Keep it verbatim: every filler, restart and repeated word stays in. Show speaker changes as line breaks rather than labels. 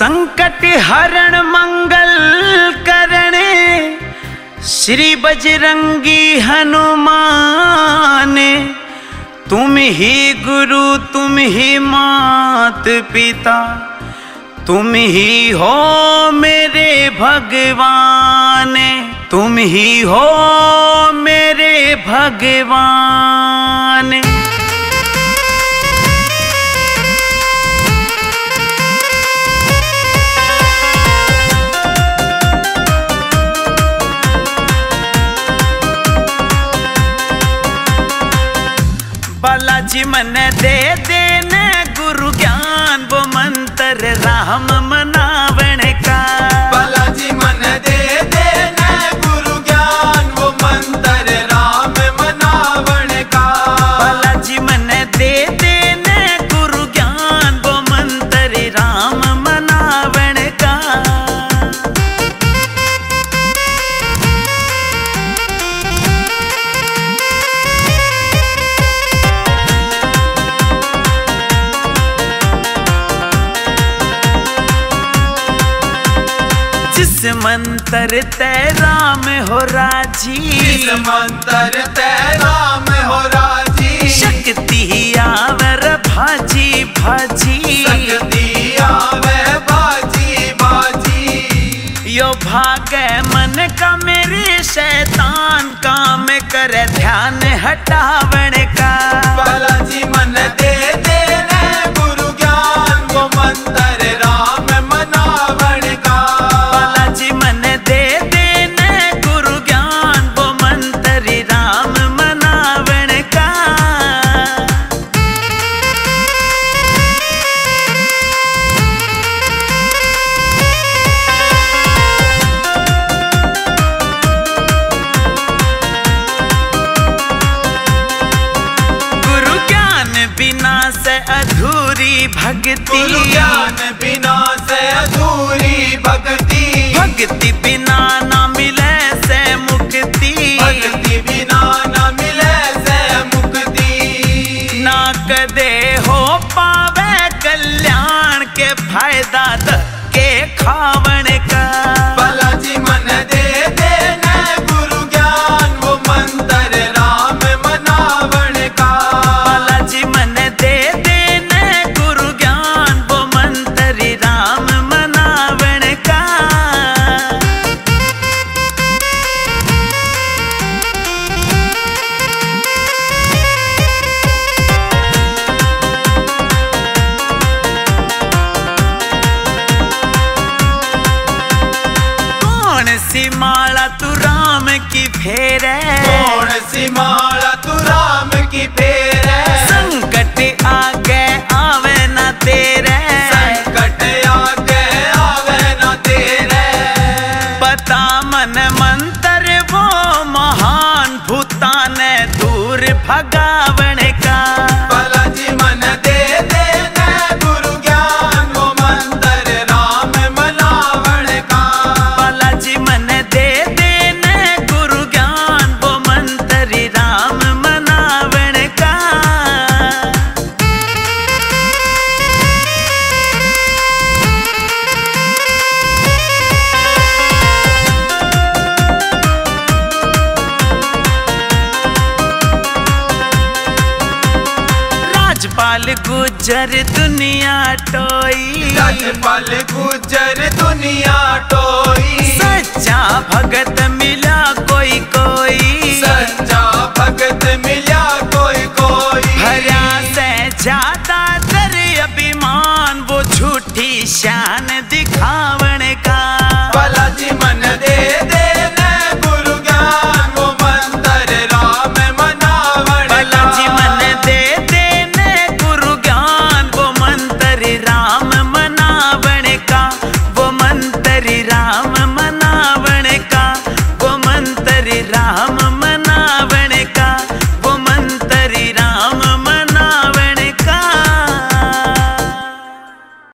संकट हरण मंगल करने श्री बजरंगी हनुमान। तुम ही गुरु तुम ही मात पिता, तुम ही हो मेरे भगवान, तुम ही हो मेरे भगवान। बालाजी मन दे देने गुरु ज्ञान, वो मंत्र राम मनावण का।
बालाजी मन दे देने गुरु ज्ञान, वो मंत्र राम मनावण का।
बालाजी मन दे देने गुरु ज्ञान, वो मंत्र राम मनावण का। जिस मंत्र ते राम हो राजी,
जिस मंत्र ते राम हो राजी।
शक्ति आवर भाजी भाजी,
शक्ति आवे बाजी बाजी।
यो भागे मन का मेरे शैतान, काम करे ध्यान हटावण का।
बालाजी मन दे देने गुरु ज्ञान, वो मंत्र राम मनावण का।
बालाजी मन दे देने गुरु ज्ञान, वो मंत्र राम मनावण का। गुरु ज्ञान बिना से अधूरी भक्ति,
गुरु ज्ञान बिना से अधूरी भक्ति।
भक्ति बिना ना मिले से मुक्ति,
भक्ति बिना न मिले से मुक्ति।
ना कदे हो पावे कल्याण के फायदा के खावण का।
बालाजी मन दे देने गुरु ज्ञान, वो मंत्र राम मनावण का।
बालाजी मन दे देने गुरु ज्ञान, वो मंत्र राम मनावण का। कौन सी माला तू राम की फेरे,
कौन सी माला तू राम की फेरे।
संकट आगे आवे ना तेरे,
संकट आगे आवे न तेरे।
बता मन मंत्र वो महान, भूतान दूर भगावण का।
बालाजी मन दे देने गुरु ज्ञान, वो मंत्र राम मनावण का।
बालाजी मन दे देने गुरु ज्ञान, वो मंत्र राम मनावण का। राजपाल गुजर दुनिया टोई,
राजपाल गुजर दुनिया टोई।
सच्चा भगत मिला कोई कोई,
सच्चा भगत मिला कोई कोई।
भरा से ज्यादा दर अभिमान, वो झूठी शान दिखावण का।
बालाजी मन दे देने गुरु ज्ञान, वो मंत्र राम मनावण का।
बालाजी मन दे देने गुरु ज्ञान, वो मंत्र राम मनावण का, वो मंत्र राम